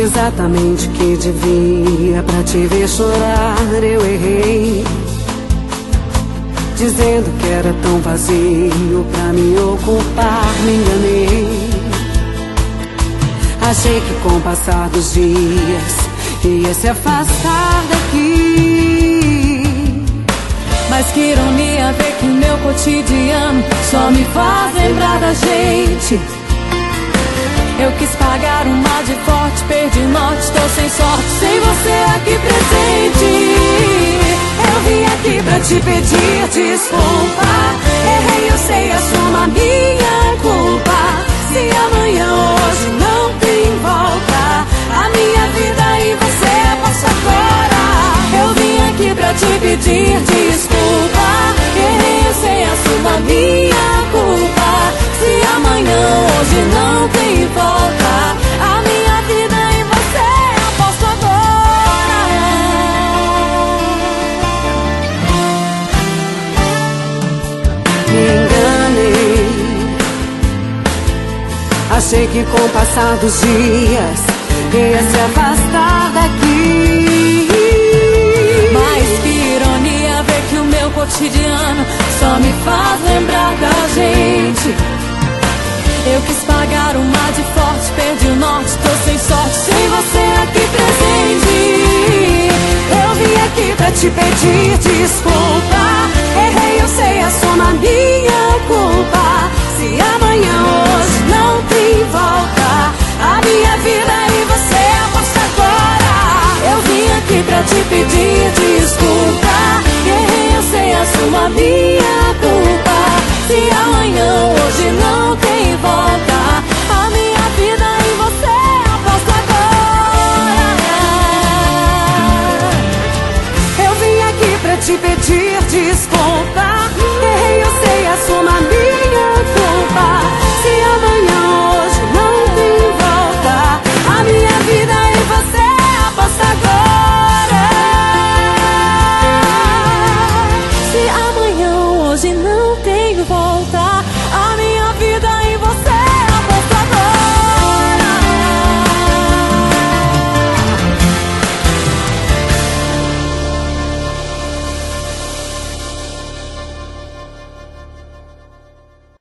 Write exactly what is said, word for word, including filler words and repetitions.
exatamente o que devia. Pra te ver chorar eu errei, dizendo que era tão vazio pra me ocupar, me enganei. Achei que com o passar dos dias ia se afastar daqui, mas que ironia ver que o meu cotidiano só me faz lembrar da gente. Eu quis pagar um mal de forte, perdi o norte, tô sem sorte, sem você aqui presente. Eu vim aqui pra te pedir desculpa, errei, eu sei, assuma a minha culpa. Se amanhã hoje não tem volta, a minha vida e você posso agora. Eu vim aqui pra te pedir desculpa, errei, eu sei, assuma a minha culpa. Se amanhã hoje não tem volta, a minha vida e você aposto agora. Me enganei, achei que com o passar dos dias ia se afastar daqui, mas que ironia ver que o meu cotidiano só me faz lembrar da gente. Eu quis pagar um mar de forte, perdi o norte, tô sem sorte, sem você aqui presente. Eu vim aqui pra te pedir desculpa, errei, eu sei, assuma a minha culpa. Se amanhã hoje não tem volta, a minha vida e você aposta agora. Eu vim aqui pra te pedir